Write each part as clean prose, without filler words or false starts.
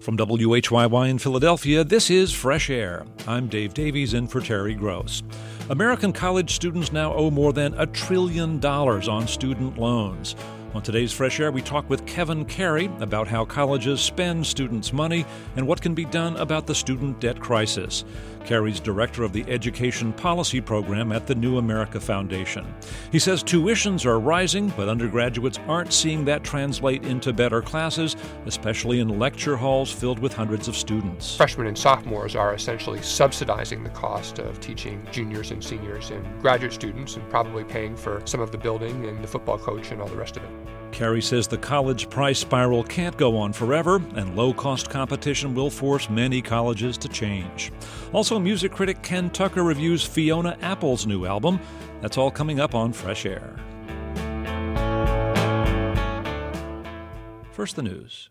From WHYY in Philadelphia, this is Fresh Air. I'm Dave Davies in for Terry Gross. American college students now owe more than $1 trillion on student loans. On today's Fresh Air, we talk with Kevin Carey about how colleges spend students' money and what can be done about the student debt crisis. Carey's director of the Education Policy Program at the New America Foundation. He says tuitions are rising, but undergraduates aren't seeing that translate into better classes, especially in lecture halls filled with hundreds of students. Freshmen and sophomores are essentially subsidizing the cost of teaching juniors and seniors and graduate students, and probably paying for some of the building and the football coach and all the rest of it. Carey says the college price spiral can't go on forever, and low-cost competition will force many colleges to change. Also, music critic Ken Tucker reviews Fiona Apple's new album. That's all coming up on Fresh Air. First, the news.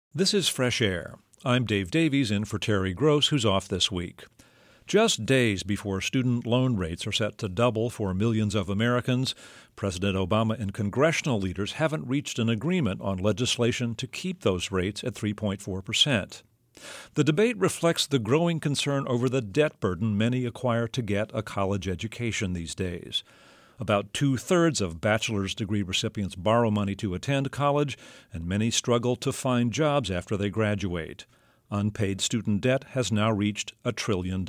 This is Fresh Air. I'm Dave Davies in for Terry Gross, who's off this week. Just days before student loan rates are set to double for millions of Americans, President Obama and congressional leaders haven't reached an agreement on legislation to keep those rates at 3.4%. The debate reflects the growing concern over the debt burden many acquire to get a college education these days. About 2/3 of bachelor's degree recipients borrow money to attend college, and many struggle to find jobs after they graduate. Unpaid student debt has now reached $1 trillion.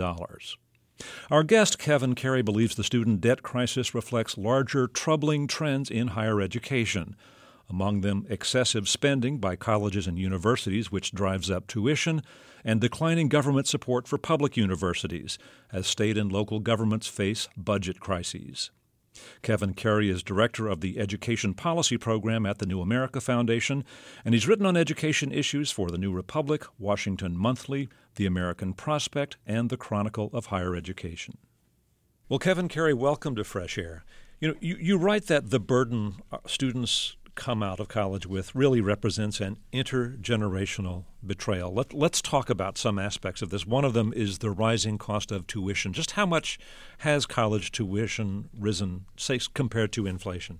Our guest, Kevin Carey, believes the student debt crisis reflects larger, troubling trends in higher education. Among them, excessive spending by colleges and universities, which drives up tuition, and declining government support for public universities, as state and local governments face budget crises. Kevin Carey is director of the Education Policy Program at the New America Foundation, and he's written on education issues for the New Republic, Washington Monthly, the American Prospect, and the Chronicle of Higher Education. Well, Kevin Carey, welcome to Fresh Air. You write that the burden students come out of college with really represents an intergenerational betrayal. Let's talk about some aspects of this. One of them is the rising cost of tuition. Just how much has college tuition risen, say, compared to inflation?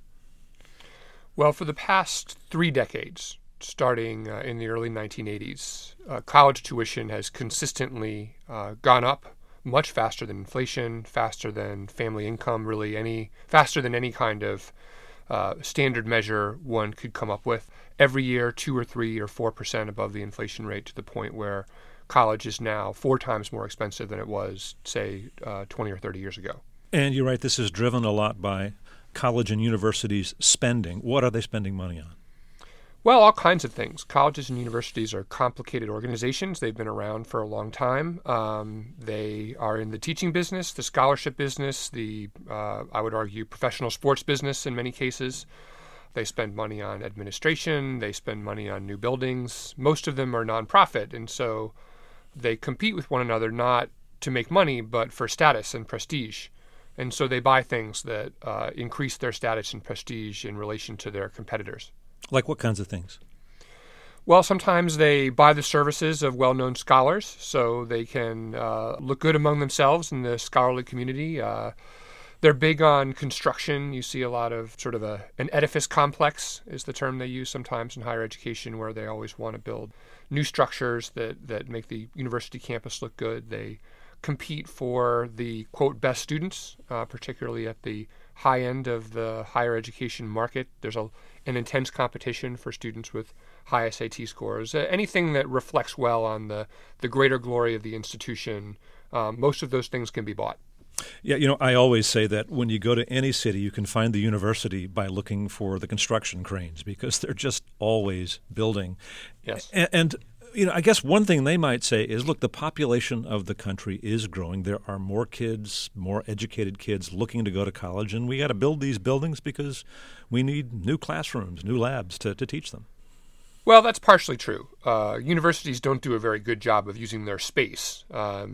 Well, for the past 3 decades, starting in the early 1980s, college tuition has consistently gone up much faster than inflation, faster than family income, faster than any kind of standard measure one could come up with. Every year, 2 or 3 or 4% above the inflation rate, to the point where college is now 4 times more expensive than it was, say, 20 or 30 years ago. And you're right, this is driven a lot by college and universities spending. What are they spending money on? Well, all kinds of things. Colleges and universities are complicated organizations. They've been around for a long time. They are in the teaching business, the scholarship business, I would argue, professional sports business in many cases. They spend money on administration. They spend money on new buildings. Most of them are nonprofit, and so they compete with one another not to make money, but for status and prestige. And so they buy things that increase their status and prestige in relation to their competitors. Like what kinds of things? Well, sometimes they buy the services of well-known scholars so they can look good among themselves in the scholarly community. They're big on construction. You see a lot of sort of an edifice complex is the term they use sometimes in higher education, where they always want to build new structures that make the university campus look good. They compete for the, quote, best students, particularly at the high end of the higher education market. There's an intense competition for students with high SAT scores. Anything that reflects well on the greater glory of the institution, most of those things can be bought. Yeah, I always say that when you go to any city, you can find the university by looking for the construction cranes, because they're just always building. Yes. And I guess one thing they might say is, look, the population of the country is growing. There are more kids, more educated kids looking to go to college, and we got to build these buildings because we need new classrooms, new labs to teach them. Well, that's partially true. Universities don't do a very good job of using their space.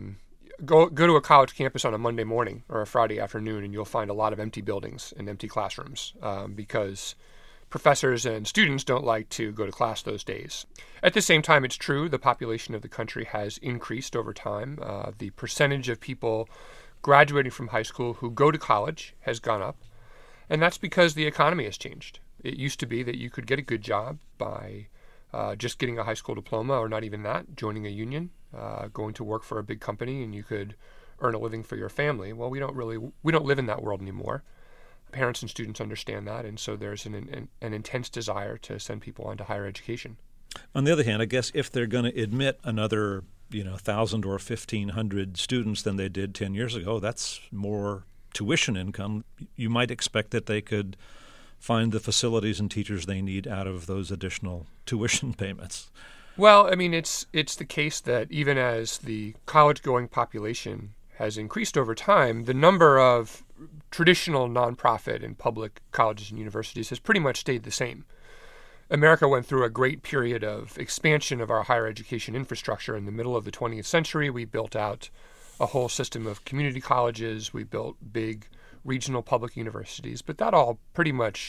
Go to a college campus on a Monday morning or a Friday afternoon, and you'll find a lot of empty buildings and empty classrooms because professors and students don't like to go to class those days. At the same time, it's true the population of the country has increased over time. The percentage of people graduating from high school who go to college has gone up, and that's because the economy has changed. It used to be that you could get a good job by just getting a high school diploma, or not even that, joining a union, going to work for a big company, and you could earn a living for your family. Well, we don't live in that world anymore. Parents and students understand that, and so there's an intense desire to send people on to higher education. On the other hand, I guess if they're going to admit another 1,000 or 1,500 students than they did 10 years ago, that's more tuition income. You might expect that they could find the facilities and teachers they need out of those additional tuition payments. Well, I mean, it's the case that even as the college-going population has increased over time, the number of traditional nonprofit and public colleges and universities has pretty much stayed the same. America went through a great period of expansion of our higher education infrastructure in the middle of the 20th century. We built out a whole system of community colleges. We built big regional public universities, but that all pretty much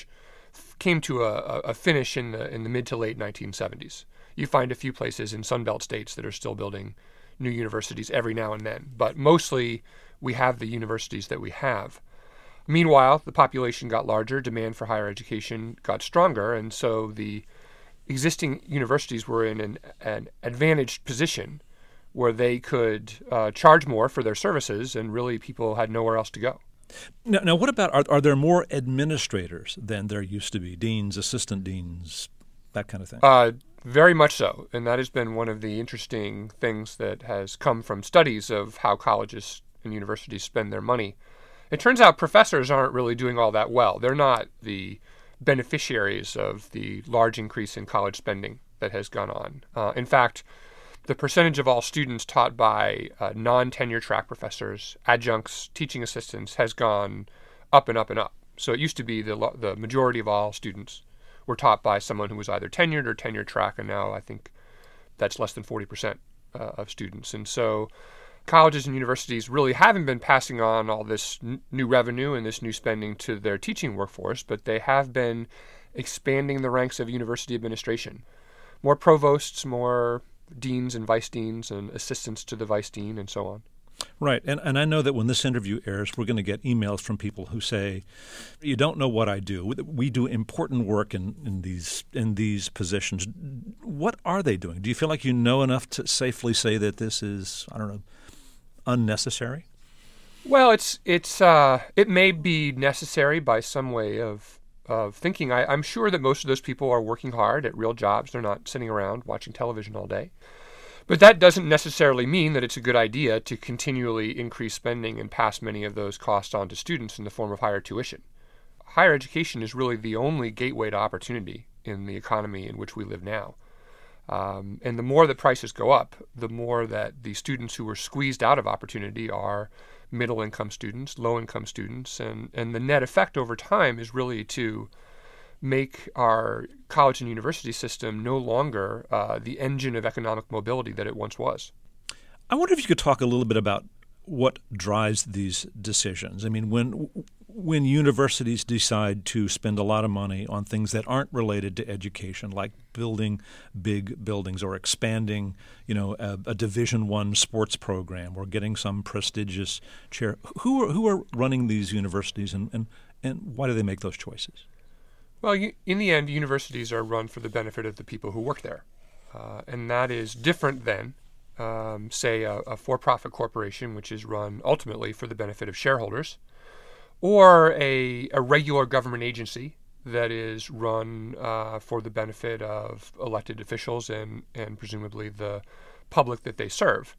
came to a finish in the mid to late 1970s. You find a few places in Sunbelt states that are still building new universities every now and then, but mostly we have the universities that we have. Meanwhile, the population got larger, demand for higher education got stronger, and so the existing universities were in an advantaged position where they could charge more for their services, and really people had nowhere else to go. Now what about, are there more administrators than there used to be? Deans, assistant deans, that kind of thing? Very much so, and that has been one of the interesting things that has come from studies of how colleges and universities spend their money. It turns out professors aren't really doing all that well. They're not the beneficiaries of the large increase in college spending that has gone on. In fact, the percentage of all students taught by non-tenure track professors, adjuncts, teaching assistants has gone up and up and up. So it used to be the majority of all students were taught by someone who was either tenured or tenure track, and now I think that's less than 40% of students. And so colleges and universities really haven't been passing on all this new revenue and this new spending to their teaching workforce, but they have been expanding the ranks of university administration. More provosts, more deans and vice deans and assistants to the vice dean and so on. Right. And I know that when this interview airs, we're going to get emails from people who say, you don't know what I do. We do important work in these positions. What are they doing? Do you feel like you know enough to safely say that this is, I don't know, unnecessary? Well, it may be necessary by some way of thinking. I'm sure that most of those people are working hard at real jobs. They're not sitting around watching television all day. But that doesn't necessarily mean that it's a good idea to continually increase spending and pass many of those costs on to students in the form of higher tuition. Higher education is really the only gateway to opportunity in the economy in which we live now. And the more the prices go up, the more that the students who are squeezed out of opportunity are middle-income students, low-income students, and the net effect over time is really to make our college and university system no longer the engine of economic mobility that it once was. I wonder if you could talk a little bit about what drives these decisions. I mean, when universities decide to spend a lot of money on things that aren't related to education, like building big buildings or expanding, a Division I sports program or getting some prestigious chair, who are running these universities and why do they make those choices? Well, in the end, universities are run for the benefit of the people who work there. And that is different than, say, a for-profit corporation, which is run ultimately for the benefit of shareholders, or a regular government agency that is run for the benefit of elected officials and presumably the public that they serve.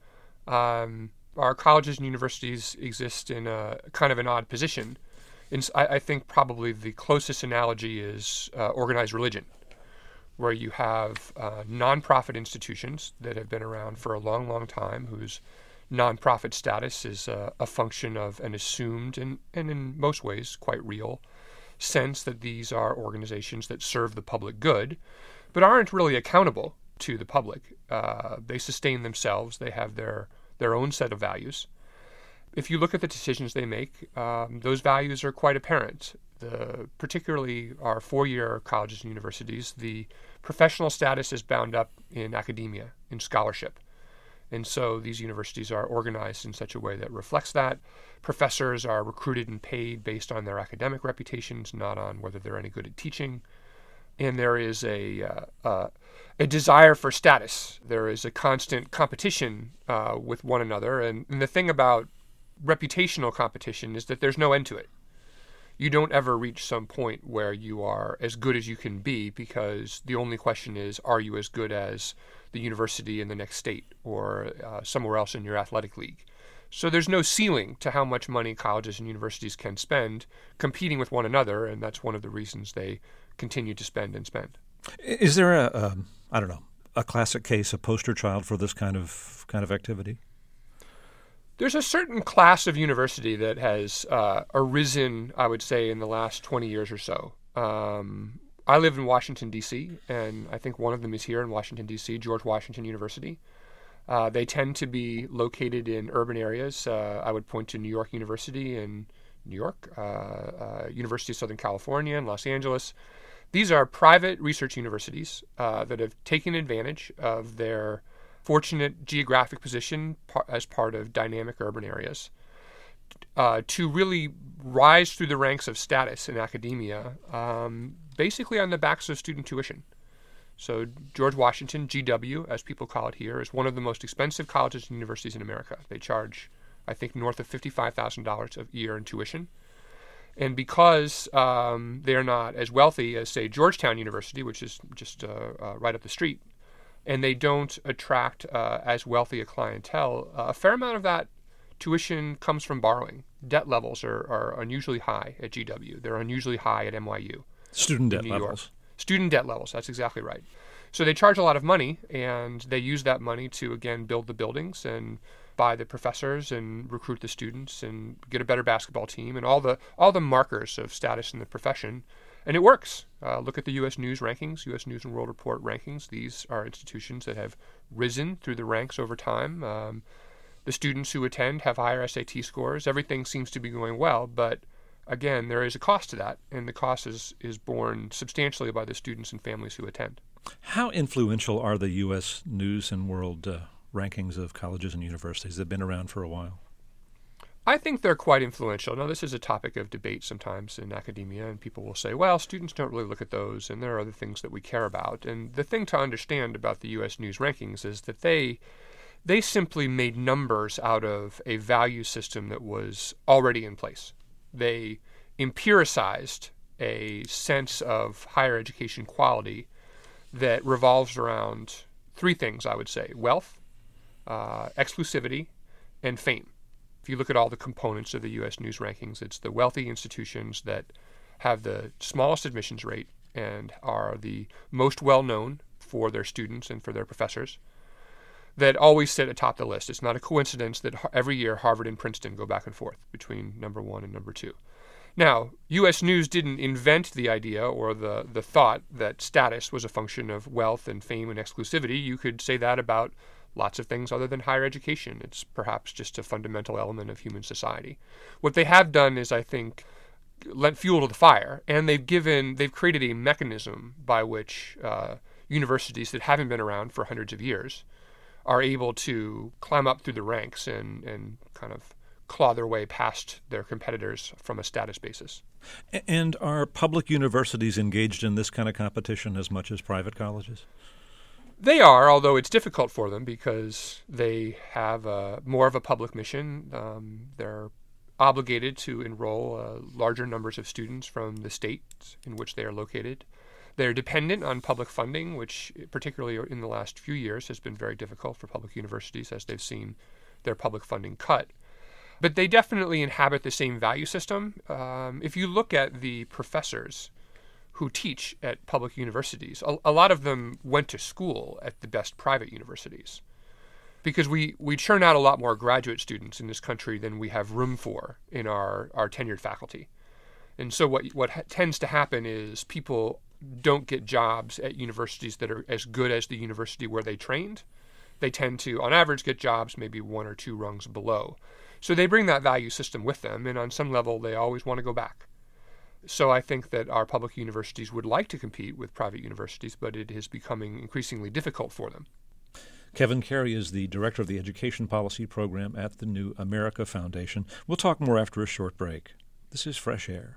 Our colleges and universities exist in a kind of an odd position. I think probably the closest analogy is organized religion, where you have nonprofit institutions that have been around for a long, long time, whose nonprofit status is a function of an assumed and in most ways quite real sense that these are organizations that serve the public good, but aren't really accountable to the public. They sustain themselves. They have their own set of values. If you look at the decisions they make, those values are quite apparent. Particularly our four-year colleges and universities, the professional status is bound up in academia, in scholarship. And so these universities are organized in such a way that reflects that. Professors are recruited and paid based on their academic reputations, not on whether they're any good at teaching. And there is a desire for status. There is a constant competition with one another. And the thing about reputational competition is that there's no end to it. You don't ever reach some point where you are as good as you can be, because the only question is, are you as good as the university in the next state or somewhere else in your athletic league? So there's no ceiling to how much money colleges and universities can spend competing with one another, and that's one of the reasons they continue to spend and spend. Is there a classic case, a poster child for this kind of activity? There's a certain class of university that has arisen, I would say, in the last 20 years or so. I live in Washington, D.C., and I think one of them is here in Washington, D.C., George Washington University. They tend to be located in urban areas. I would point to New York University in New York, University of Southern California in Los Angeles. These are private research universities that have taken advantage of their fortunate geographic position as part of dynamic urban areas to really rise through the ranks of status in academia, basically on the backs of student tuition. So George Washington, GW, as people call it here, is one of the most expensive colleges and universities in America. They charge, I think, north of $55,000 a year in tuition. And because they're not as wealthy as, say, Georgetown University, which is just right up the street, and they don't attract as wealthy a clientele, a fair amount of that tuition comes from borrowing. Debt levels are unusually high at GW. They're unusually high at NYU. Student debt levels. Student debt levels, that's exactly right. So they charge a lot of money, and they use that money to, again, build the buildings and buy the professors and recruit the students and get a better basketball team and all the markers of status in the profession. And it works. Look at the U.S. News rankings, U.S. News and World Report rankings. These are institutions that have risen through the ranks over time. The students who attend have higher SAT scores. Everything seems to be going well, but again, there is a cost to that, and the cost is borne substantially by the students and families who attend. How influential are the U.S. News and World rankings of colleges and universities? They've been around for a while. I think they're quite influential. Now, this is a topic of debate sometimes in academia, and people will say, well, students don't really look at those, and there are other things that we care about. And the thing to understand about the U.S. News rankings is that they simply made numbers out of a value system that was already in place. They empiricized a sense of higher education quality that revolves around three things, I would say: wealth, exclusivity, and fame. If you look at all the components of the U.S. News rankings, it's the wealthy institutions that have the smallest admissions rate and are the most well-known for their students and for their professors that always sit atop the list. It's not a coincidence that every year Harvard and Princeton go back and forth between number one and number two. Now, U.S. News didn't invent the idea or the thought that status was a function of wealth and fame and exclusivity. You could say that about lots of things other than higher education. It's perhaps just a fundamental element of human society. What they have done is, I think, lent fuel to the fire, and they've created a mechanism by which universities that haven't been around for hundreds of years are able to climb up through the ranks and kind of claw their way past their competitors from a status basis. And are public universities engaged in this kind of competition as much as private colleges? They are, although it's difficult for them because they have more of a public mission. They're obligated to enroll larger numbers of students from the states in which they are located. They're dependent on public funding, which particularly in the last few years has been very difficult for public universities as they've seen their public funding cut. But they definitely inhabit the same value system. If you look at the professors who teach at public universities, a lot of them went to school at the best private universities because we churn out a lot more graduate students in this country than we have room for in our tenured faculty. And so what tends to happen is people don't get jobs at universities that are as good as the university where they trained. They tend to, on average, get jobs maybe one or two rungs below. So they bring that value system with them, and on some level, they always want to go back. So I think that our public universities would like to compete with private universities, but it is becoming increasingly difficult for them. Kevin Carey is the director of the Education Policy Program at the New America Foundation. We'll talk more after a short break. This is Fresh Air.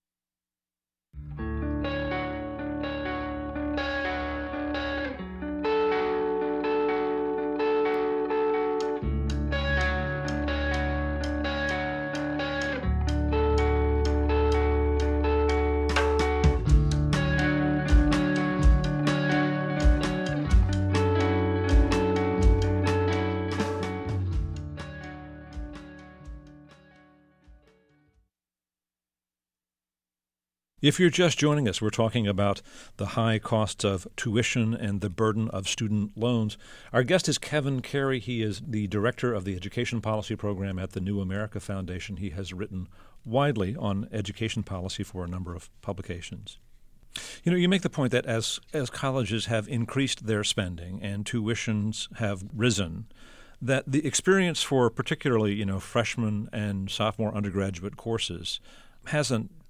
If you're just joining us, we're talking about the high costs of tuition and the burden of student loans. Our guest is Kevin Carey. He is the director of the Education Policy Program at the New America Foundation. He has written widely on education policy for a number of publications. You know, you make the point that as colleges have increased their spending and tuitions have risen, that the experience for particularly, freshman and sophomore undergraduate courses hasn't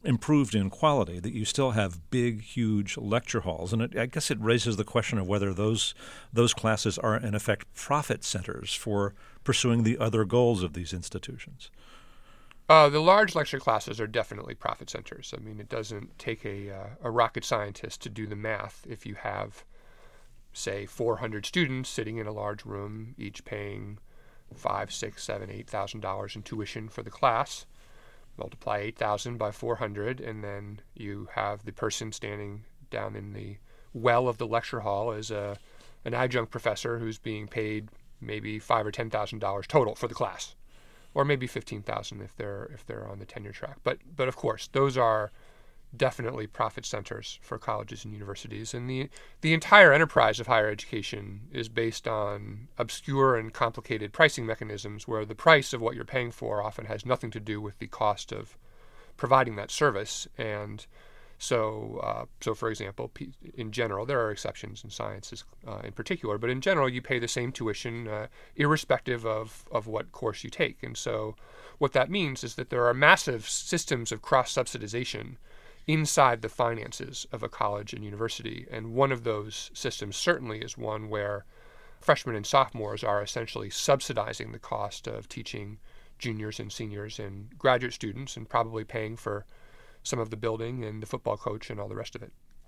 improved in quality, that you still have big, huge lecture halls. And I guess it raises the question of whether those classes are, in effect, profit centers for pursuing the other goals of these institutions. The large lecture classes are definitely profit centers. I mean, it doesn't take a rocket scientist to do the math. If you have, say, 400 students sitting in a large room, each paying $5,000, $6,000, $7,000, $8,000 in tuition for the class, multiply 8,000 by 400, and then you have the person standing down in the well of the lecture hall as an adjunct professor who's being paid maybe $5,000 or $10,000 total for the class, or maybe $15,000 if they're on the tenure track. But of course, those are definitely profit centers for colleges and universities, and the entire enterprise of higher education is based on obscure and complicated pricing mechanisms where the price of what you're paying for often has nothing to do with the cost of providing that service. And so for example, in general, there are exceptions in sciences in particular, but in general, you pay the same tuition irrespective of what course you take. And so what that means is that there are massive systems of cross-subsidization inside the finances of a college and university. And one of those systems certainly is one where freshmen and sophomores are essentially subsidizing the cost of teaching juniors and seniors and graduate students, and probably paying for some of the building and the football coach and all the rest of it.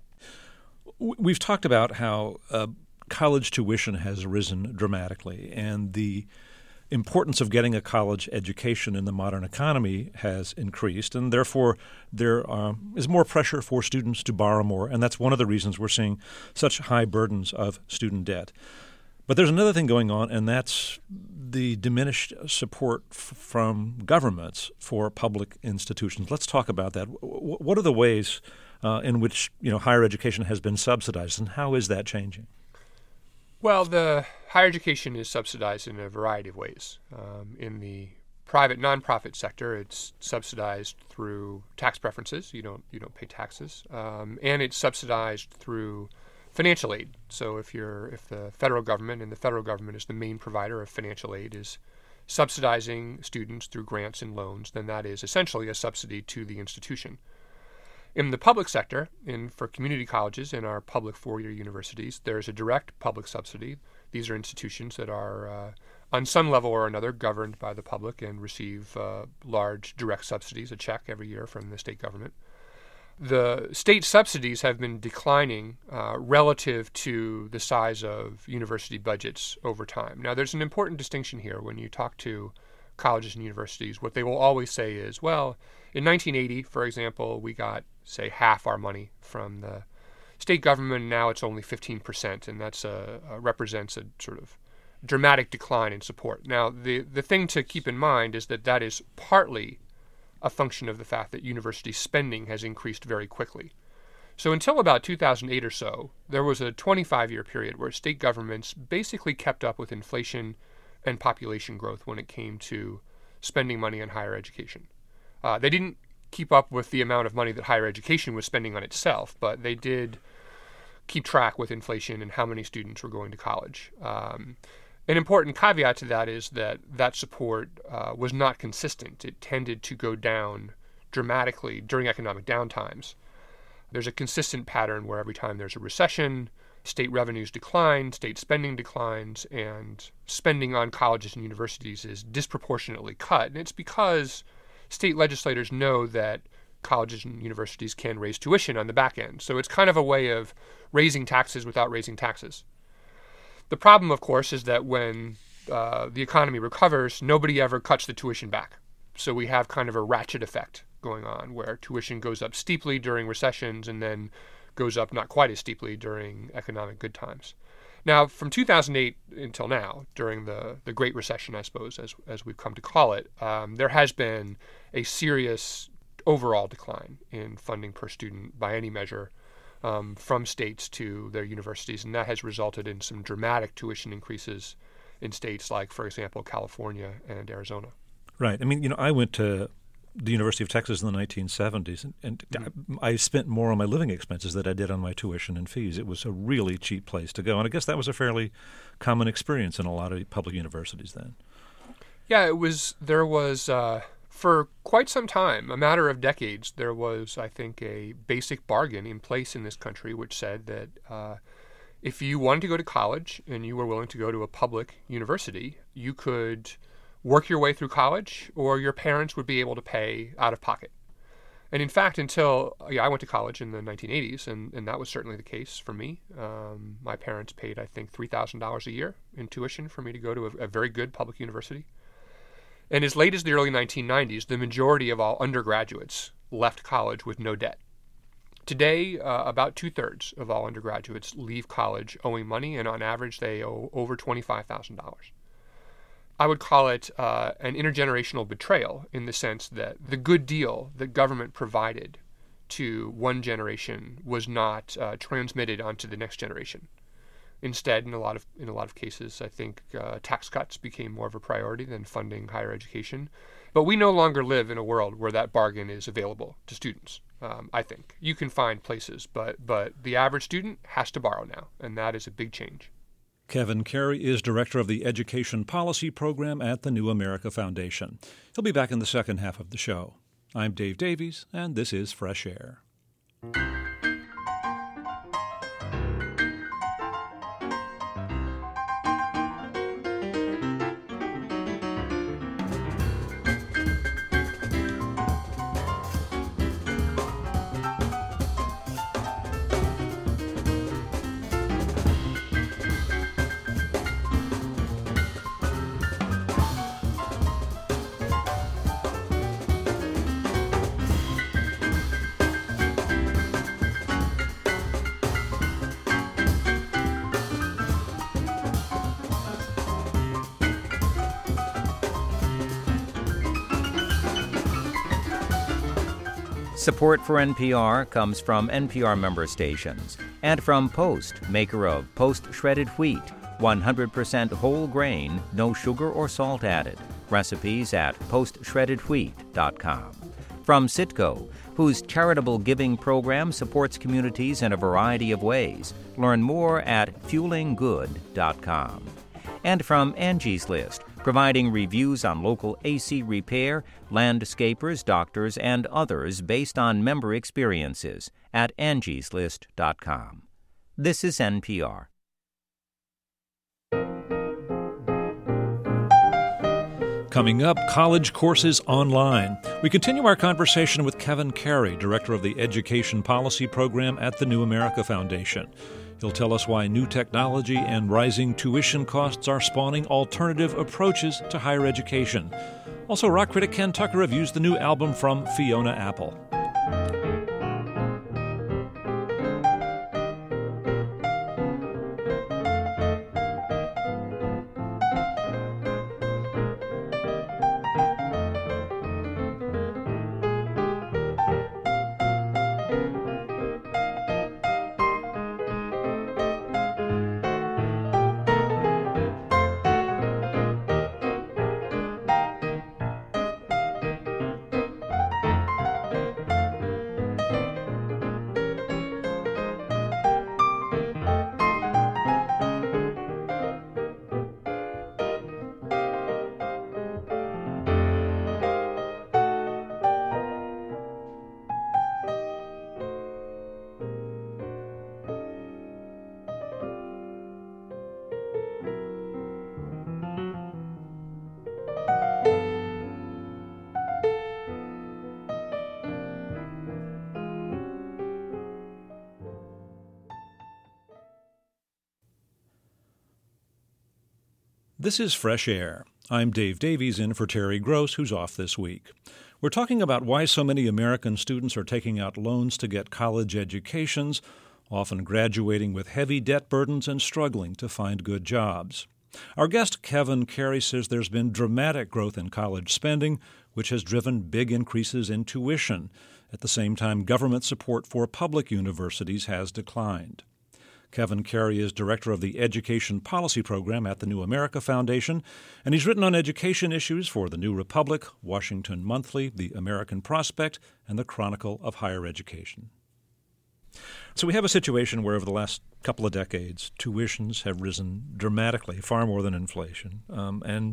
We've talked about how college tuition has risen dramatically, and the importance of getting a college education in the modern economy has increased, and therefore there is more pressure for students to borrow more, and that's one of the reasons we're seeing such high burdens of student debt. But there's another thing going on, and that's the diminished support from governments for public institutions. Let's talk about that. What are the ways in which higher education has been subsidized, and how is that changing? Well, the higher education is subsidized in a variety of ways. In the private nonprofit sector, it's subsidized through tax preferences. You don't pay taxes, and it's subsidized through financial aid. So if the federal government, and the federal government is the main provider of financial aid, is subsidizing students through grants and loans, then that is essentially a subsidy to the institution. In the public sector, for community colleges in our public four-year universities, there's a direct public subsidy. These are institutions that are, on some level or another, governed by the public and receive large direct subsidies, a check every year from the state government. The state subsidies have been declining relative to the size of university budgets over time. Now, there's an important distinction here. When you talk to colleges and universities, what they will always say is, well, in 1980, for example, we got, say, half our money from the state government, and now it's only 15%, and that's represents a sort of dramatic decline in support. Now, the thing to keep in mind is that is partly a function of the fact that university spending has increased very quickly. So until about 2008 or so, there was a 25-year period where state governments basically kept up with inflation and population growth when it came to spending money on higher education. They didn't keep up with the amount of money that higher education was spending on itself, but they did keep track with inflation and how many students were going to college. An important caveat to that is that support was not consistent. It tended to go down dramatically during economic downtimes. There's a consistent pattern where every time there's a recession, state revenues decline, state spending declines, and spending on colleges and universities is disproportionately cut. And it's because state legislators know that colleges and universities can raise tuition on the back end. So it's kind of a way of raising taxes without raising taxes. The problem, of course, is that when the economy recovers, nobody ever cuts the tuition back. So we have kind of a ratchet effect going on where tuition goes up steeply during recessions and then goes up not quite as steeply during economic good times. Now, from 2008 until now, during the Great Recession, I suppose, as we've come to call it, there has been a serious overall decline in funding per student by any measure from states to their universities, and that has resulted in some dramatic tuition increases in states like, for example, California and Arizona. Right. I mean, I went to the University of Texas in the 1970s, and I spent more on my living expenses than I did on my tuition and fees. It was a really cheap place to go, and I guess that was a fairly common experience in a lot of public universities then. Yeah, there was For quite some time, a matter of decades, there was, I think, a basic bargain in place in this country which said that if you wanted to go to college and you were willing to go to a public university, you could work your way through college, or your parents would be able to pay out of pocket. And in fact, until I went to college in the 1980s, and that was certainly the case for me. My parents paid, I think, $3,000 a year in tuition for me to go to a very good public university. And as late as the early 1990s, the majority of all undergraduates left college with no debt. Today, about 2/3 of all undergraduates leave college owing money, and on average, they owe over $25,000. I would call it an intergenerational betrayal in the sense that the good deal that government provided to one generation was not transmitted onto the next generation. Instead, in a lot of cases, I think tax cuts became more of a priority than funding higher education. But we no longer live in a world where that bargain is available to students. I think you can find places, but the average student has to borrow now, and that is a big change. Kevin Carey is director of the Education Policy Program at the New America Foundation. He'll be back in the second half of the show. I'm Dave Davies, and this is Fresh Air. Support for NPR comes from NPR member stations and from Post, maker of Post Shredded Wheat, 100% whole grain, no sugar or salt added. Recipes at postshreddedwheat.com. From Citgo, whose charitable giving program supports communities in a variety of ways. Learn more at fuelinggood.com. And from Angie's List, providing reviews on local AC repair, landscapers, doctors, and others based on member experiences at angieslist.com. This is NPR. Coming up, college courses online. We continue our conversation with Kevin Carey, director of the Education Policy Program at the New America Foundation. He'll tell us why new technology and rising tuition costs are spawning alternative approaches to higher education. Also, rock critic Ken Tucker reviews the new album from Fiona Apple. This is Fresh Air. I'm Dave Davies, in for Terry Gross, who's off this week. We're talking about why so many American students are taking out loans to get college educations, often graduating with heavy debt burdens and struggling to find good jobs. Our guest, Kevin Carey, says there's been dramatic growth in college spending, which has driven big increases in tuition. At the same time, government support for public universities has declined. Kevin Carey is director of the Education Policy Program at the New America Foundation, and he's written on education issues for The New Republic, Washington Monthly, The American Prospect, and the Chronicle of Higher Education. So we have a situation where over the last couple of decades, tuitions have risen dramatically, far more than inflation, and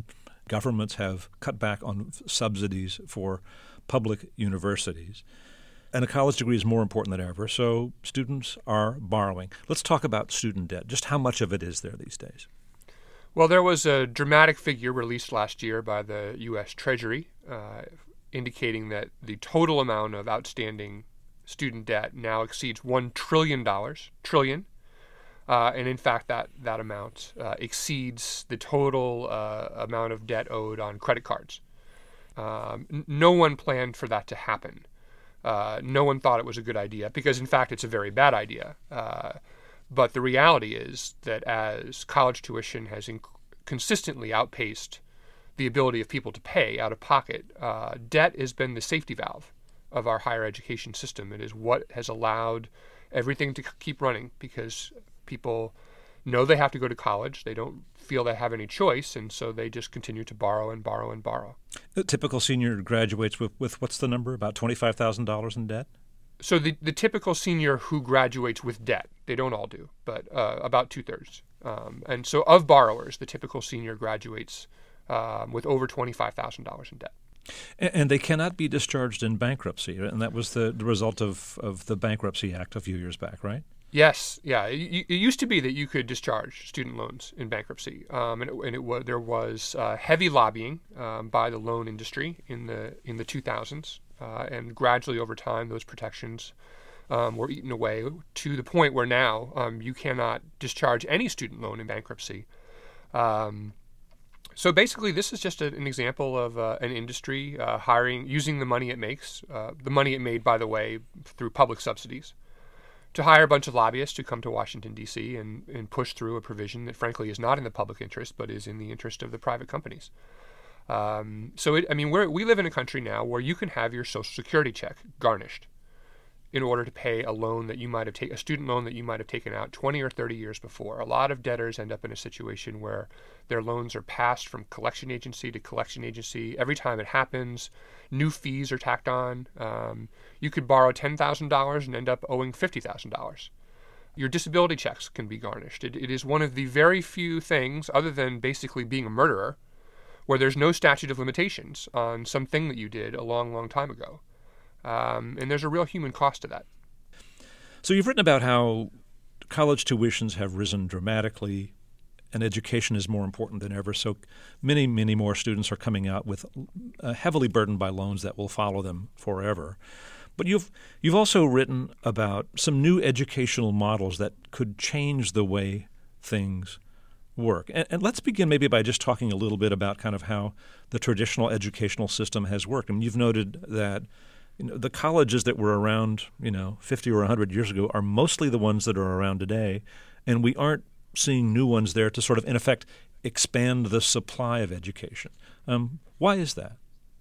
Governments have cut back on subsidies for public universities. And a college degree is more important than ever, so students are borrowing. Let's talk about student debt. Just how much of it is there these days? Well, there was a dramatic figure released last year by the U.S. Treasury indicating that the total amount of outstanding student debt now exceeds $1 trillion. And in fact, that amount exceeds the total amount of debt owed on credit cards. No one planned for that to happen. No one thought it was a good idea because, in fact, it's a very bad idea. But the reality is that as college tuition has consistently outpaced the ability of people to pay out of pocket, debt has been the safety valve of our higher education system. It is what has allowed everything to keep running because people know they have to go to college. They don't feel they have any choice, and so they just continue to borrow and borrow and borrow. The typical senior graduates with what's the number, about $25,000 in debt? So the typical senior who graduates with debt, they don't all do, but about two-thirds. And so of borrowers, the typical senior graduates with over $25,000 in debt. And they cannot be discharged in bankruptcy, and that was the result of the Bankruptcy Act a few years back, right? Yes, yeah. It used to be that you could discharge student loans in bankruptcy, there was heavy lobbying by the loan industry in the 2000s, and gradually over time those protections were eaten away to the point where now you cannot discharge any student loan in bankruptcy. So basically, this is just an example of an industry using the money it makes, the money it made, by the way, through public subsidies, to hire a bunch of lobbyists to come to Washington, D.C. and push through a provision that, frankly, is not in the public interest, but is in the interest of the private companies. We live in a country now where you can have your Social Security check garnished in order to pay a student loan that you might have taken out 20 or 30 years before. A lot of debtors end up in a situation where their loans are passed from collection agency to collection agency. Every time it happens, new fees are tacked on. You could borrow $10,000 and end up owing $50,000. Your disability checks can be garnished. It is one of the very few things, other than basically being a murderer, where there's no statute of limitations on something that you did a long, long time ago. And there's a real human cost to that. So you've written about how college tuitions have risen dramatically and education is more important than ever. So many, many more students are coming out with heavily burdened by loans that will follow them forever. But you've also written about some new educational models that could change the way things work. And let's begin maybe by just talking a little bit about kind of how the traditional educational system has worked. I mean, you've noted that the colleges that were around, 50 or 100 years ago are mostly the ones that are around today, and we aren't seeing new ones there to sort of, in effect, expand the supply of education. Why is that?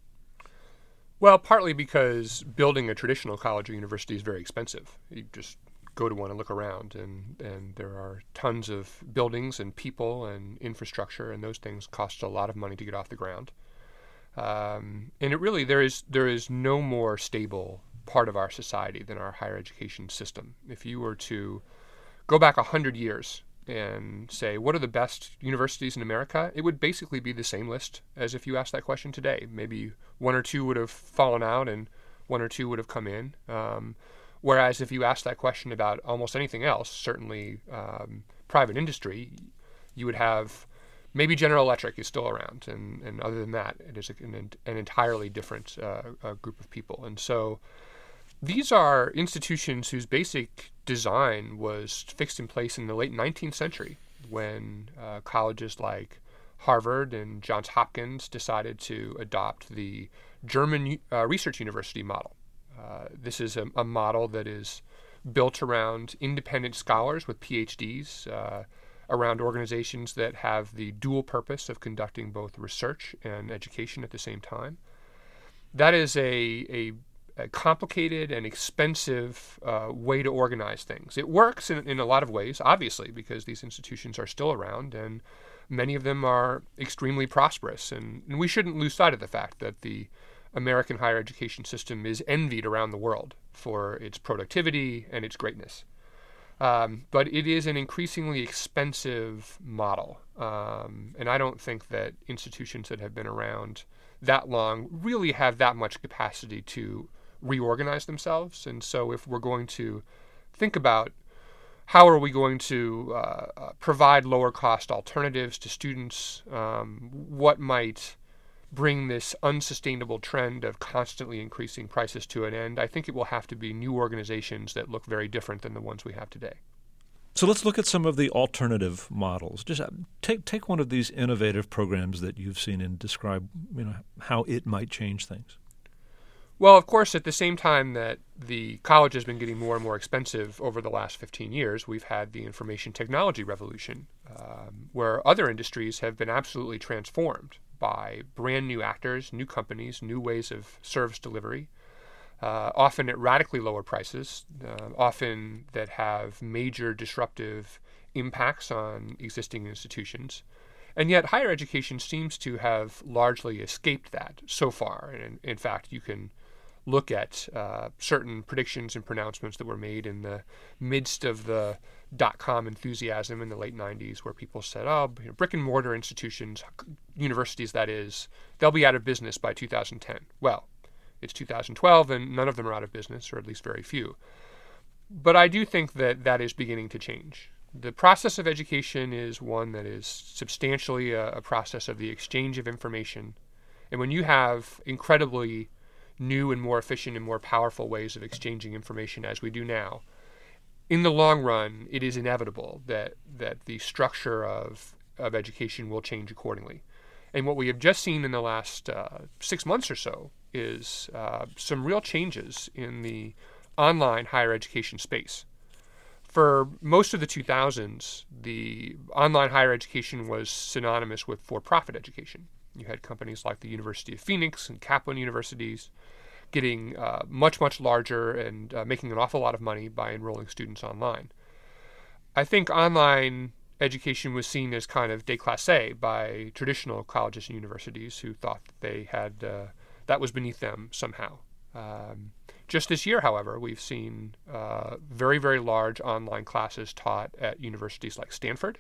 Well, partly because building a traditional college or university is very expensive. You just go to one and look around, and there are tons of buildings and people and infrastructure, and those things cost a lot of money to get off the ground. And there is no more stable part of our society than our higher education system. If you were to go back 100 years and say, what are the best universities in America? It would basically be the same list as if you asked that question today. Maybe one or two would have fallen out and one or two would have come in. Whereas if you asked that question about almost anything else, certainly private industry, you would have maybe General Electric is still around. And other than that, it is an entirely different group of people. And so these are institutions whose basic design was fixed in place in the late 19th century when colleges like Harvard and Johns Hopkins decided to adopt the German research university model. This is a model that is built around independent scholars with PhDs, around organizations that have the dual purpose of conducting both research and education at the same time. That is a complicated and expensive way to organize things. It works in a lot of ways, obviously, because these institutions are still around and many of them are extremely prosperous. And we shouldn't lose sight of the fact that the American higher education system is envied around the world for its productivity and its greatness. But it is an increasingly expensive model. And I don't think that institutions that have been around that long really have that much capacity to reorganize themselves. And so if we're going to think about how are we going to provide lower cost alternatives to students, what might bring this unsustainable trend of constantly increasing prices to an end, I think it will have to be new organizations that look very different than the ones we have today. So let's look at some of the alternative models. Just take one of these innovative programs that you've seen and describe, how it might change things. Well, of course, at the same time that the college has been getting more and more expensive over the last 15 years, we've had the information technology revolution, where other industries have been absolutely transformed by brand new actors, new companies, new ways of service delivery, often at radically lower prices, often that have major disruptive impacts on existing institutions. And yet higher education seems to have largely escaped that so far. And in fact, you can look at certain predictions and pronouncements that were made in the midst of the dot-com enthusiasm in the late 90s, where people said, brick and mortar institutions, universities that is, they'll be out of business by 2010. Well, it's 2012 and none of them are out of business, or at least very few. But I do think that that is beginning to change. The process of education is one that is substantially a process of the exchange of information. And when you have incredibly new and more efficient and more powerful ways of exchanging information as we do now, in the long run, it is inevitable that the structure of education will change accordingly. And what we have just seen in the last 6 months or so is some real changes in the online higher education space. For most of the 2000s, the online higher education was synonymous with for-profit education. You had companies like the University of Phoenix and Kaplan universities getting much, much larger and making an awful lot of money by enrolling students online. I think online education was seen as kind of déclassé by traditional colleges and universities who thought that they had that was beneath them somehow. Just this year, however, we've seen very, very large online classes taught at universities like Stanford,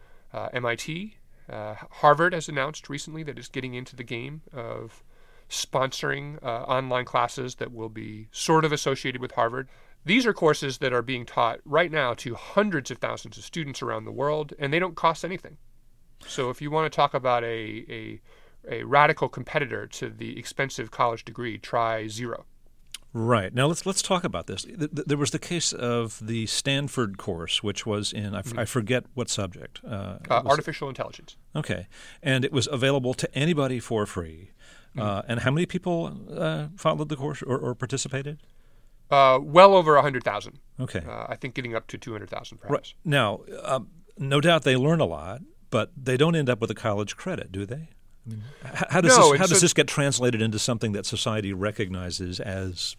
MIT. Harvard has announced recently that it's getting into the game of sponsoring online classes that will be sort of associated with Harvard. These are courses that are being taught right now to hundreds of thousands of students around the world, and they don't cost anything. So if you want to talk about a radical competitor to the expensive college degree, try Xero. Right. Now let's talk about this. There was the case of the Stanford course, which was in, I forget what subject. Artificial intelligence. Okay. And it was available to anybody for free. And how many people followed the course or participated? Well over 100,000. Okay. I think getting up to 200,000 perhaps. Right. Now, no doubt they learn a lot, but they don't end up with a college credit, do they? I mean, how does this get translated into something that society recognizes as,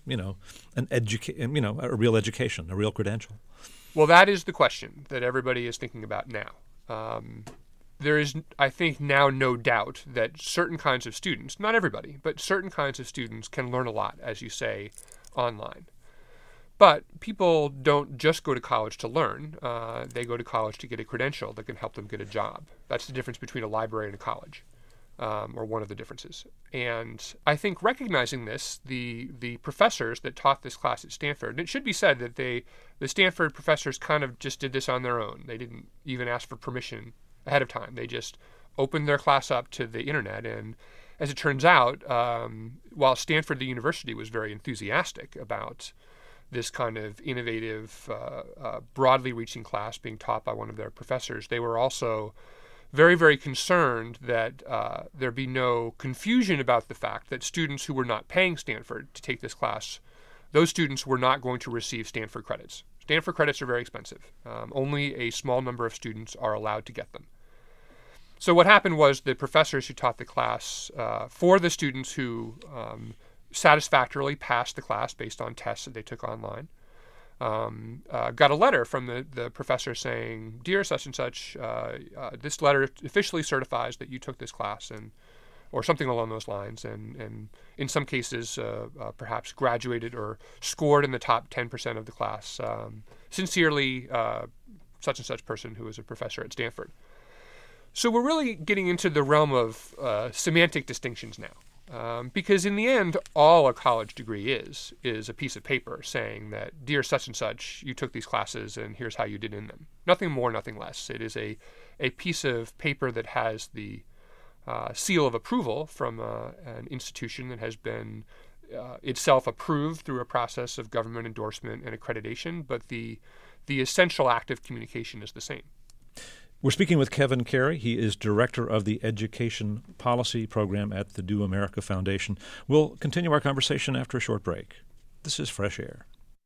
a real education, a real credential? Well, that is the question that everybody is thinking about now. There is, I think, now no doubt that certain kinds of students, not everybody, but certain kinds of students can learn a lot, as you say, online. But people don't just go to college to learn. They go to college to get a credential that can help them get a job. That's the difference between a library and a college. Or one of the differences. And I think recognizing this, the professors that taught this class at Stanford, and it should be said that the Stanford professors kind of just did this on their own. They didn't even ask for permission ahead of time. They just opened their class up to the internet. And as it turns out, while Stanford, the university, was very enthusiastic about this kind of innovative, broadly reaching class being taught by one of their professors, they were also very, very concerned that there be no confusion about the fact that students who were not paying Stanford to take this class, those students were not going to receive Stanford credits. Stanford credits are very expensive. Only a small number of students are allowed to get them. So what happened was the professors who taught the class, for the students who satisfactorily passed the class based on tests that they took online, got a letter from the professor saying, "Dear such and such, this letter officially certifies that you took this class, and or something along those lines, and in some cases perhaps graduated or scored in the top 10% of the class. Sincerely, such and such person who is a professor at Stanford. So we're really getting into the realm of semantic distinctions now, because in the end, all a college degree is a piece of paper saying that, dear such and such, you took these classes and here's how you did in them. Nothing more, nothing less. It is a piece of paper that has the seal of approval from an institution that has been itself approved through a process of government endorsement and accreditation, but the essential act of communication is the same. We're speaking with Kevin Carey. He is director of the Education Policy Program at the New America Foundation. We'll continue our conversation after a short break. This is Fresh Air.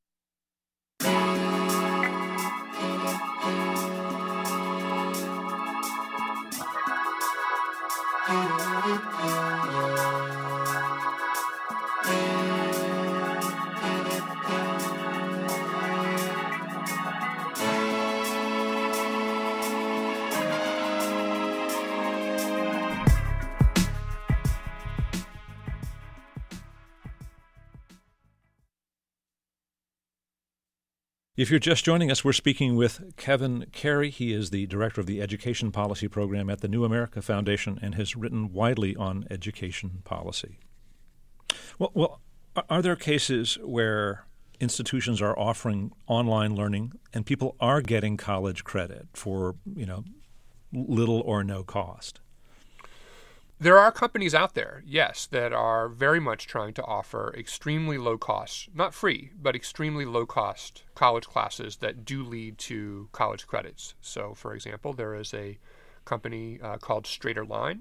If you're just joining us, we're speaking with Kevin Carey. He is the director of the Education Policy Program at the New America Foundation and has written widely on education policy. Well, are there cases where institutions are offering online learning and people are getting college credit for, little or no cost? There are companies out there, yes, that are very much trying to offer extremely low cost, not free, but extremely low cost college classes that do lead to college credits. So, for example, there is a company called StraighterLine,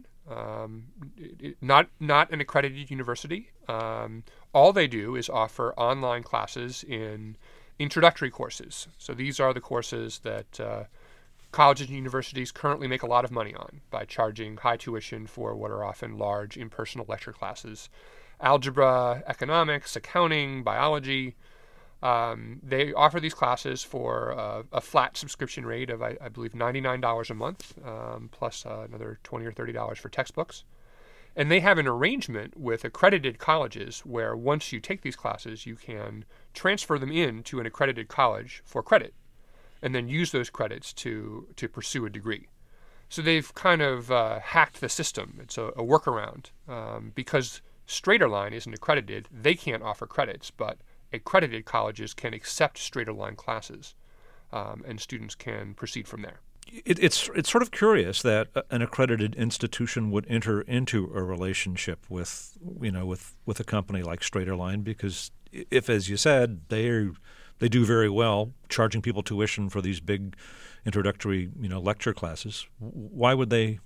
not an accredited university. All they do is offer online classes in introductory courses. So these are the courses that colleges and universities currently make a lot of money on by charging high tuition for what are often large impersonal lecture classes. Algebra, economics, accounting, biology. They offer these classes for a flat subscription rate of, I believe, $99 a month, plus another $20 or $30 for textbooks. And they have an arrangement with accredited colleges where once you take these classes, you can transfer them into an accredited college for credit, and then use those credits to pursue a degree. So they've kind of hacked the system. It's a workaround. Because StraighterLine isn't accredited, they can't offer credits, but accredited colleges can accept StraighterLine classes, and students can proceed from there. It's sort of curious that an accredited institution would enter into a relationship with a company like StraighterLine, because if, as you said, they do very well charging people tuition for these big introductory, lecture classes. Why would they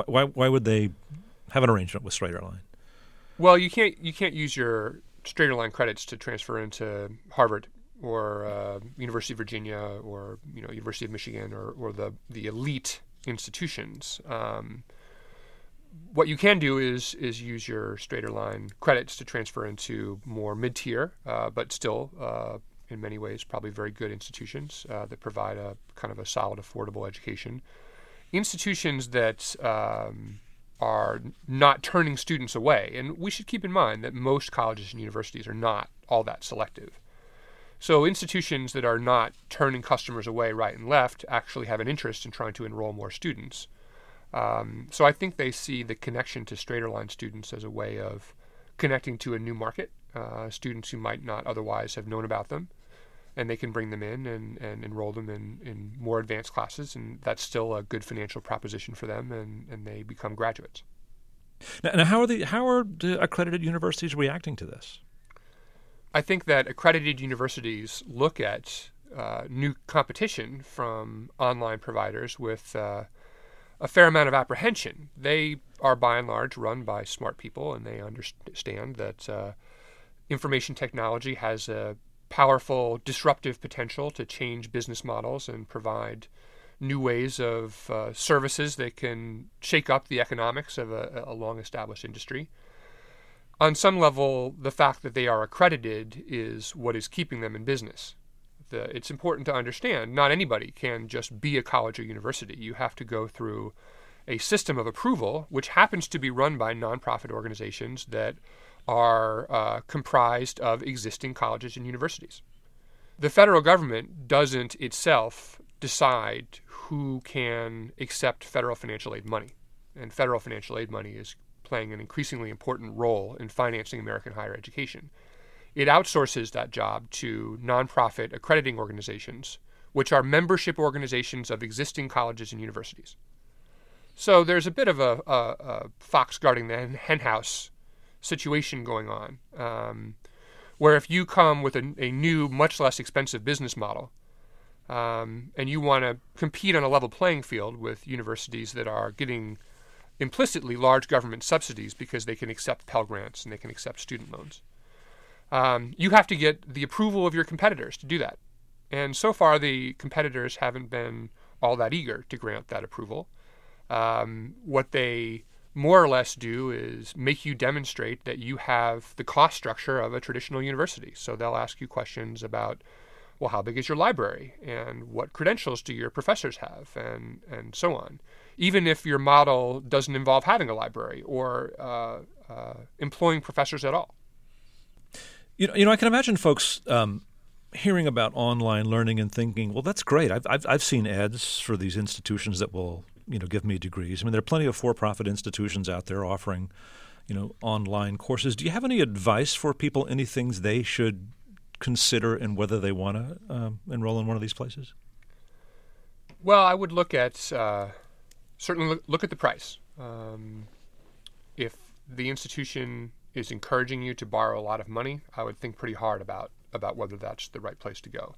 have an arrangement with StraighterLine? Well, you can't use your StraighterLine credits to transfer into Harvard or University of Virginia or University of Michigan or the elite institutions. What you can do is use your StraighterLine credits to transfer into more mid-tier, but still in many ways probably very good institutions that provide a kind of a solid, affordable education. Institutions that are not turning students away, and we should keep in mind that most colleges and universities are not all that selective. So institutions that are not turning customers away right and left actually have an interest in trying to enroll more students. So I think they see the connection to StraighterLine students as a way of connecting to a new market, students who might not otherwise have known about them, and they can bring them in and enroll them in more advanced classes, and that's still a good financial proposition for them, and they become graduates. Now how are the accredited universities reacting to this? I think that accredited universities look at new competition from online providers with a fair amount of apprehension. They are by and large run by smart people, and they understand that information technology has a powerful disruptive potential to change business models and provide new ways of services that can shake up the economics of a long-established industry. On some level, the fact that they are accredited is what is keeping them in business. It's important to understand not anybody can just be a college or university. You have to go through a system of approval, which happens to be run by nonprofit organizations that are comprised of existing colleges and universities. The federal government doesn't itself decide who can accept federal financial aid money. And federal financial aid money is playing an increasingly important role in financing American higher education. It outsources that job to nonprofit accrediting organizations, which are membership organizations of existing colleges and universities. So there's a bit of a fox guarding the henhouse situation going on, where if you come with a new, much less expensive business model, and you want to compete on a level playing field with universities that are getting implicitly large government subsidies because they can accept Pell Grants and they can accept student loans, you have to get the approval of your competitors to do that. And so far, the competitors haven't been all that eager to grant that approval. What they more or less do is make you demonstrate that you have the cost structure of a traditional university. So they'll ask you questions about, well, how big is your library? And what credentials do your professors have? And so on. Even if your model doesn't involve having a library or employing professors at all. You know, I can imagine folks hearing about online learning and thinking, well, that's great. I've seen ads for these institutions that will, give me degrees. I mean, there are plenty of for-profit institutions out there offering, online courses. Do you have any advice for people, any things they should consider in whether they want to enroll in one of these places? Well, I would look at certainly look at the price. If the institution is encouraging you to borrow a lot of money, I would think pretty hard about whether that's the right place to go.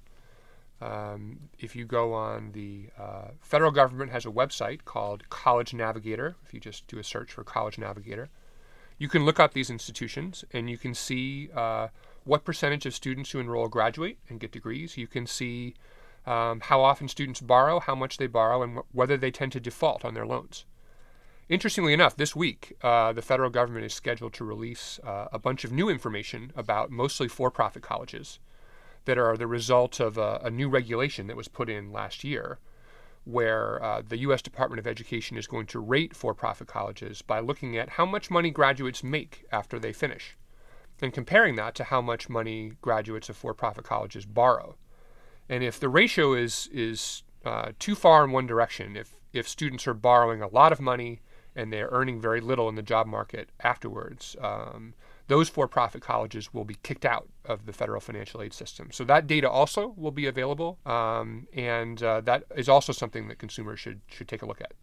If you go on the federal government has a website called College Navigator. If you just do a search for College Navigator, you can look up these institutions and you can see what percentage of students who enroll graduate and get degrees. You can see how often students borrow, how much they borrow, and whether they tend to default on their loans. Interestingly enough, this week, the federal government is scheduled to release a bunch of new information about mostly for-profit colleges that are the result of a new regulation that was put in last year, where the U.S. Department of Education is going to rate for-profit colleges by looking at how much money graduates make after they finish, and comparing that to how much money graduates of for-profit colleges borrow. And if the ratio is too far in one direction, if students are borrowing a lot of money and they're earning very little in the job market afterwards, those for-profit colleges will be kicked out of the federal financial aid system. So that data also will be available, and that is also something that consumers should take a look at.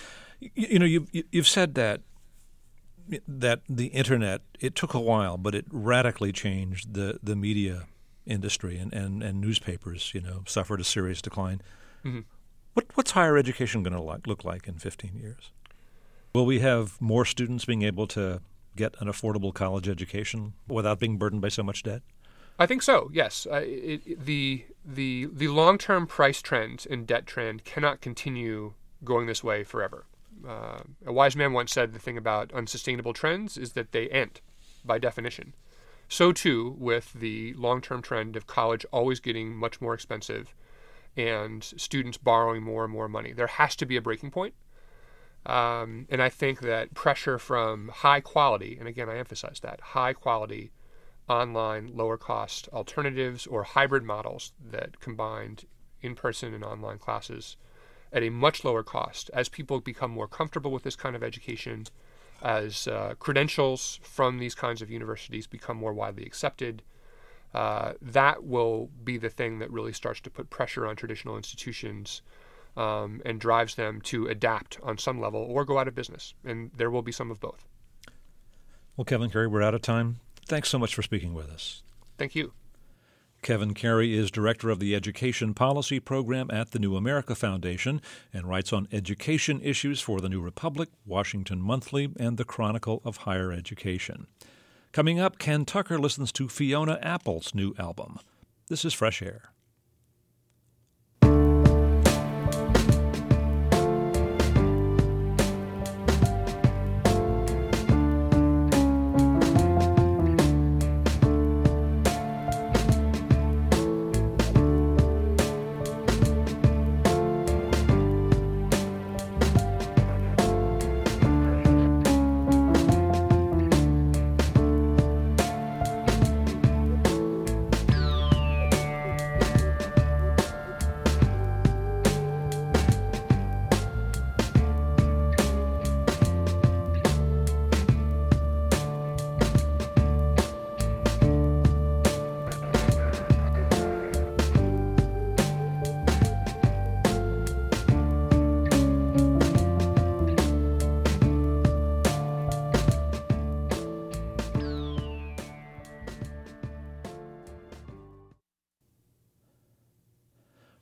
You've said that the internet, it took a while, but it radically changed the media industry, and newspapers, suffered a serious decline. Mm-hmm. What's higher education going to look like in 15 years? Will we have more students being able to get an affordable college education without being burdened by so much debt? I think so, yes. The long-term price trend and debt trend cannot continue going this way forever. A wise man once said the thing about unsustainable trends is that they end, by definition. So too with the long-term trend of college always getting much more expensive and students borrowing more and more money. There has to be a breaking point. And I think that pressure from high quality, and again I emphasize that, high quality online lower cost alternatives or hybrid models that combined in-person and online classes at a much lower cost, as people become more comfortable with this kind of education, as credentials from these kinds of universities become more widely accepted, that will be the thing that really starts to put pressure on traditional institutions and drives them to adapt on some level or go out of business. And there will be some of both. Well, Kevin Carey, we're out of time. Thanks so much for speaking with us. Thank you. Kevin Carey is director of the Education Policy Program at the New America Foundation and writes on education issues for the New Republic, Washington Monthly, and the Chronicle of Higher Education. Coming up, Ken Tucker listens to Fiona Apple's new album. This is Fresh Air.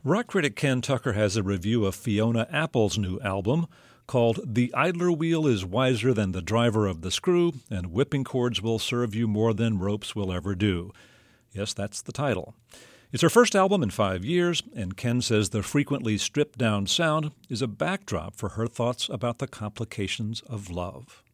Rock critic Ken Tucker has a review of Fiona Apple's new album called The Idler Wheel is Wiser Than the Driver of the Screw, and Whipping Cords Will Serve You More Than Ropes Will Ever Do. Yes, that's the title. It's her first album in 5 years, and Ken says the frequently stripped-down sound is a backdrop for her thoughts about the complications of love.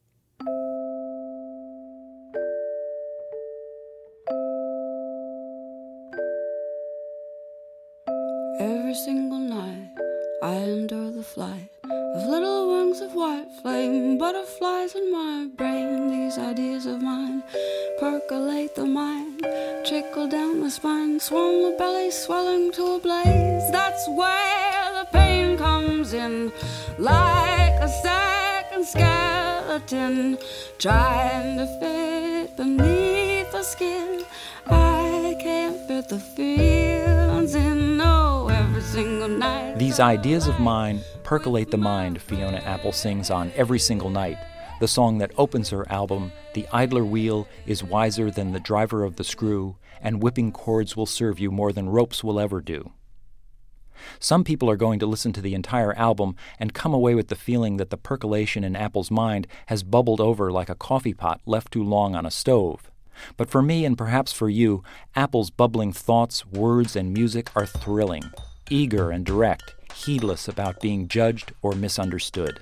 Every single night I endure the flight of little wings of white flame, butterflies in my brain. These ideas of mine percolate the mind, trickle down the spine, swarm the belly, swelling to a blaze. That's where the pain comes in, like a second skeleton trying to fit beneath the skin. I can't fit the feelings in, no, every single night. These ideas of mine percolate the mind, Fiona Apple sings on Every Single Night, the song that opens her album, The Idler Wheel is Wiser Than the Driver of the Screw, and Whipping Cords Will Serve You More Than Ropes Will Ever Do. Some people are going to listen to the entire album and come away with the feeling that the percolation in Apple's mind has bubbled over like a coffee pot left too long on a stove. But for me, and perhaps for you, Apple's bubbling thoughts, words, and music are thrilling, eager and direct, heedless about being judged or misunderstood.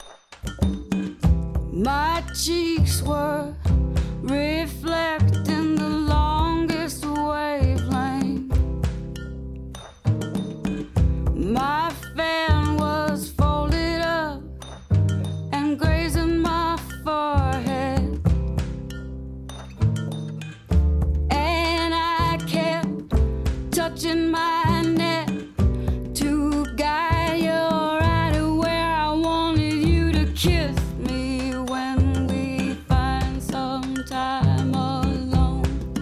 My cheeks were reflecting the longest wavelength. My fan was folded up and grazing my forehead. And I kept touching my neck to guide your eye to where I wanted you to kiss me when we find some time alone.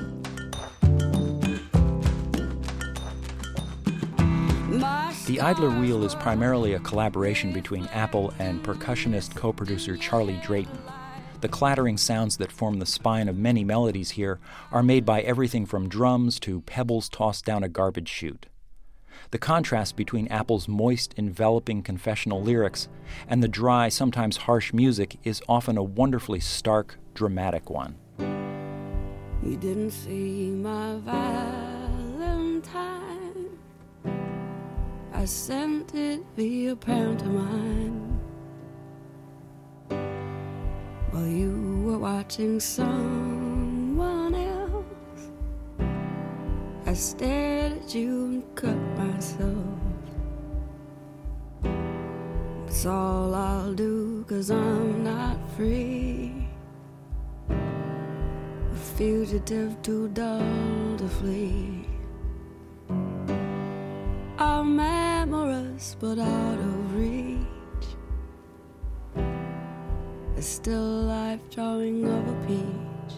The Idler Wheel is primarily a collaboration between Apple and percussionist co-producer Charlie Drayton. The clattering sounds that form the spine of many melodies here are made by everything from drums to pebbles tossed down a garbage chute. The contrast between Apple's moist, enveloping confessional lyrics and the dry, sometimes harsh music is often a wonderfully stark, dramatic one. You didn't see my Valentine. I sent it via pantomime while you were watching someone else. I stared at you and cut myself. It's all I'll do, 'cause I'm not free, a fugitive too dull to flee. I'm amorous but out of reach. A still life drawing of a peach.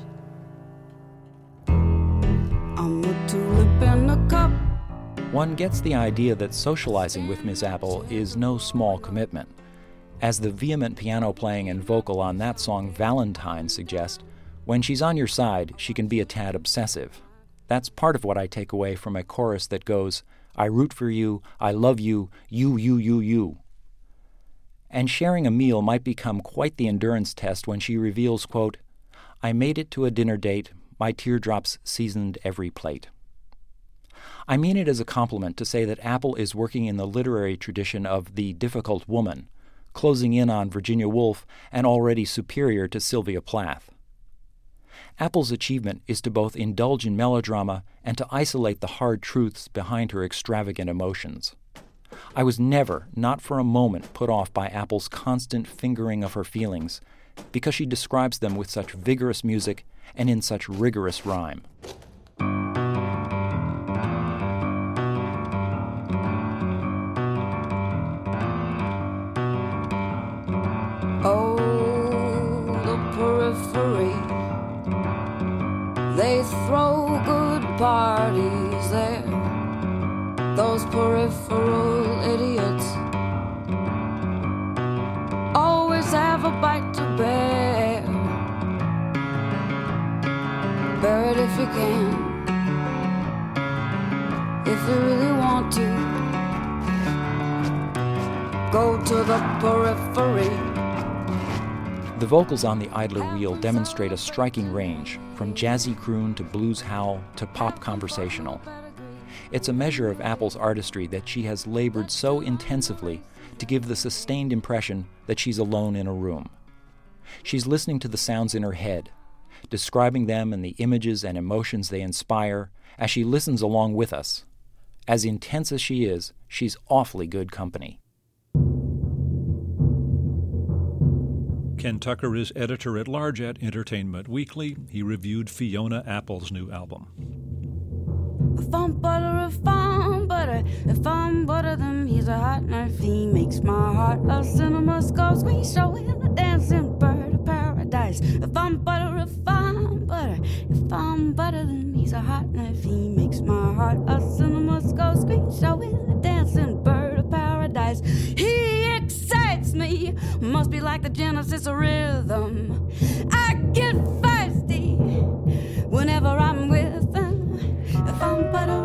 I'm a tulip in a cup. One gets the idea that socializing with Ms. Apple is no small commitment. As the vehement piano playing and vocal on that song Valentine suggest, when she's on your side, she can be a tad obsessive. That's part of what I take away from a chorus that goes, I root for you, I love you, you. And sharing a meal might become quite the endurance test when she reveals, quote, I made it to a dinner date, my teardrops seasoned every plate. I mean it as a compliment to say that Apple is working in the literary tradition of the difficult woman, closing in on Virginia Woolf and already superior to Sylvia Plath. Apple's achievement is to both indulge in melodrama and to isolate the hard truths behind her extravagant emotions. I was never, not for a moment, put off by Apple's constant fingering of her feelings, because she describes them with such vigorous music and in such rigorous rhyme. Oh, the periphery. They throw good parties there. Those peripheral idiots always have a bite to bear. Bear it if you can. If you really want to, go to the periphery. The vocals on the Idler Wheel demonstrate a striking range, from jazzy croon to blues howl to pop conversational. It's a measure of Apple's artistry that she has labored so intensively to give the sustained impression that she's alone in a room. She's listening to the sounds in her head, describing them and the images and emotions they inspire as she listens along with us. As intense as she is, she's awfully good company. Ken Tucker is editor-at-large at Entertainment Weekly. He reviewed Fiona Apple's new album. If I'm butter, then he's a hot knife. He makes my heart a cinema scope. We show him a dancing bird of paradise. If I'm butter, then he's a hot knife. He makes my heart a cinema scope. We show him a dancing bird of paradise. He excites me, must be like the genesis of rhythm. I get feisty whenever I'm with him. If I'm butter,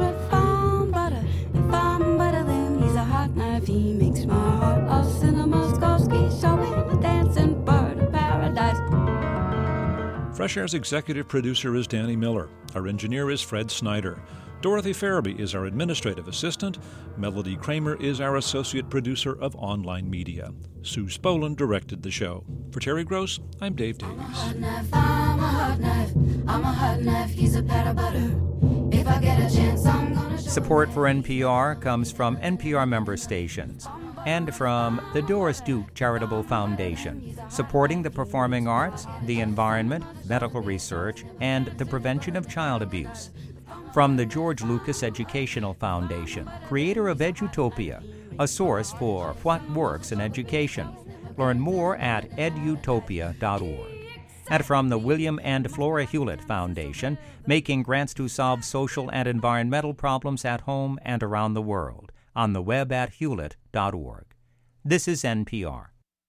then he's a hot knife. He makes my heart a cinema scope. Showing a dancing bird of paradise. Fresh Air's executive producer is Danny Miller. Our engineer is Fred Snyder. Dorothy Farabee is our administrative assistant. Melody Kramer is our associate producer of online media. Sue Spolin directed the show. For Terry Gross, I'm Dave Davies. I'm a hot knife, he's a pat of butter. If I get a chance, I'm gonna show. Support for NPR comes from NPR member stations and from the Doris Duke Charitable Foundation, supporting the performing arts, the environment, medical research, and the prevention of child abuse. From the George Lucas Educational Foundation, creator of Edutopia, a source for what works in education. Learn more at edutopia.org. And from the William and Flora Hewlett Foundation, making grants to solve social and environmental problems at home and around the world, on the web at hewlett.org. This is NPR.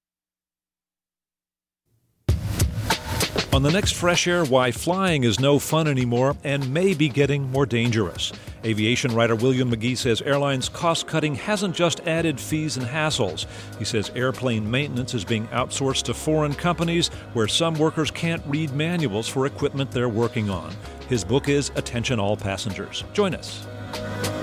On the next Fresh Air, why flying is no fun anymore and may be getting more dangerous. Aviation writer William McGee says airlines' cost-cutting hasn't just added fees and hassles. He says airplane maintenance is being outsourced to foreign companies where some workers can't read manuals for equipment they're working on. His book is Attention All Passengers. Join us.